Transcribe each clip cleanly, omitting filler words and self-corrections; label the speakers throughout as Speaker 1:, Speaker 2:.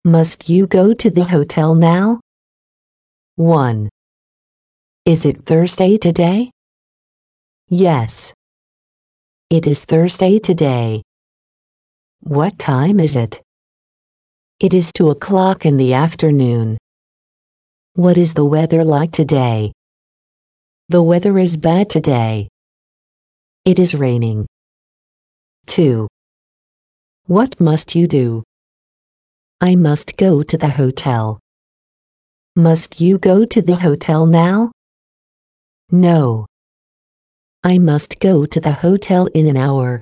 Speaker 1: Must you go to the hotel now? 1. Is it Thursday today? Yes. It is Thursday today. What time is it? It is 2 o'clock in the afternoon. What is the weather like today? The weather is bad today. It is raining. 2. What must you do? I must go to the hotel. Must you go to the hotel now? No. I must go to the hotel in an hour.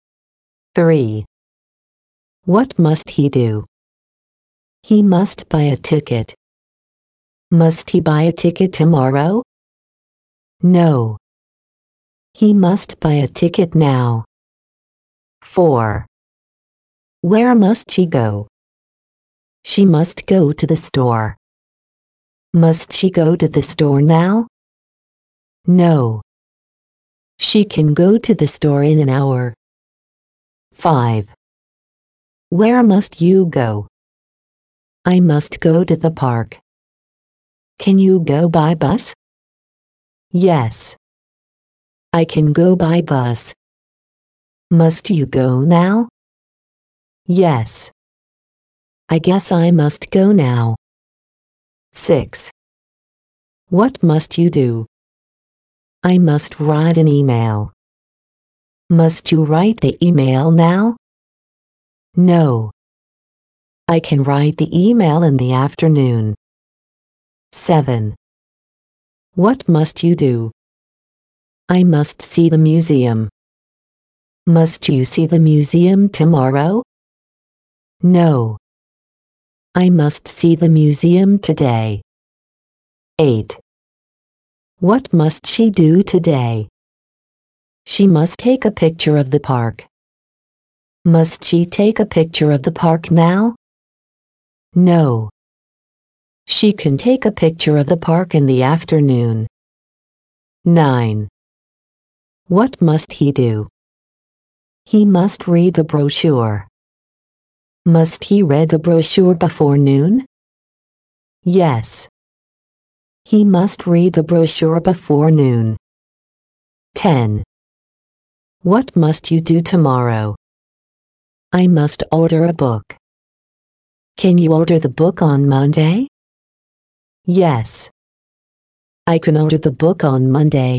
Speaker 1: 3. What must he do? He must buy a ticket. Must he buy a ticket tomorrow? No. He must buy a ticket now. 4. Where must she go? She must go to the store. Must she go to the store now? No. She can go to the store in an hour. 5. Where must you go? I must go to the park. Can you go by bus? Yes. I can go by bus. Must you go now? Yes. I guess I must go now. 6. What must you do? I must write an email. Must you write the email now? No. I can write the email in the afternoon. 7. What must you do? I must see the museum. Must you see the museum tomorrow? No. I must see the museum today. 8. What must she do today? She must take a picture of the park. Must she take a picture of the park now? No. She can take a picture of the park in the afternoon. 9. What must he do? He must read the brochure. Must he read the brochure before noon? Yes. He must read the brochure before noon. 10. What must you do tomorrow? I must order a book. Can you order the book on Monday? Yes. I can order the book on Monday.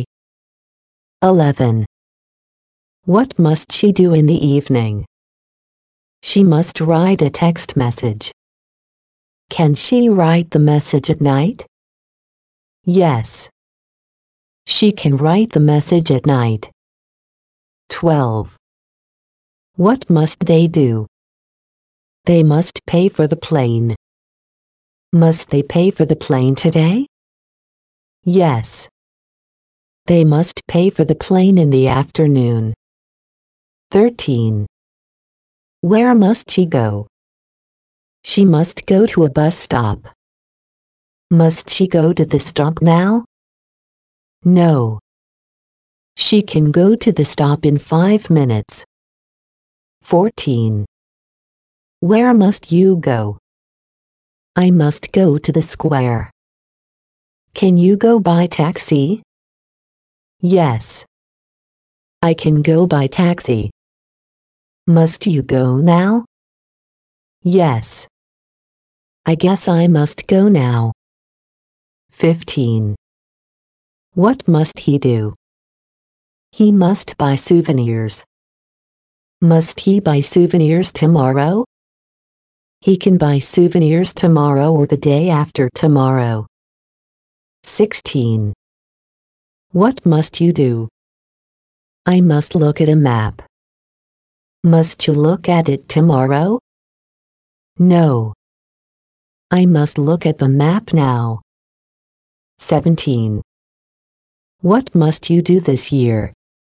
Speaker 1: 11. What must she do in the evening? She must write a text message. Can she write the message at night? Yes. She can write the message at night. 12. What must they do? They must pay for the plane. Must they pay for the plane today? Yes. They must pay for the plane in the afternoon. 13. Where must she go? She must go to a bus stop. Must she go to the stop now? No. She can go to the stop in 5 minutes. 14. Where must you go? I must go to the square. Can you go by taxi? Yes. I can go by taxi. Must you go now? Yes. I guess I must go now. 15. What must he do? He must buy souvenirs. Must he buy souvenirs tomorrow? He can buy souvenirs tomorrow or the day after tomorrow. 16. What must you do? I must look at a map. Must you look at it tomorrow? No. I must look at the map now. 17. What must you do this year?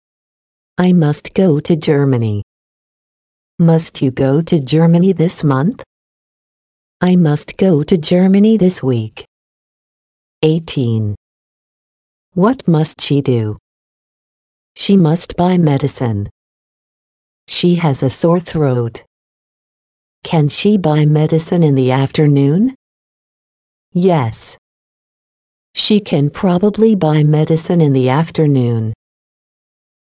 Speaker 1: I must go to Germany. Must you go to Germany this month? I must go to Germany this week. 18. What must she do? She must buy medicine. She has a sore throat. Can she buy medicine in the afternoon? Yes. She can probably buy medicine in the afternoon.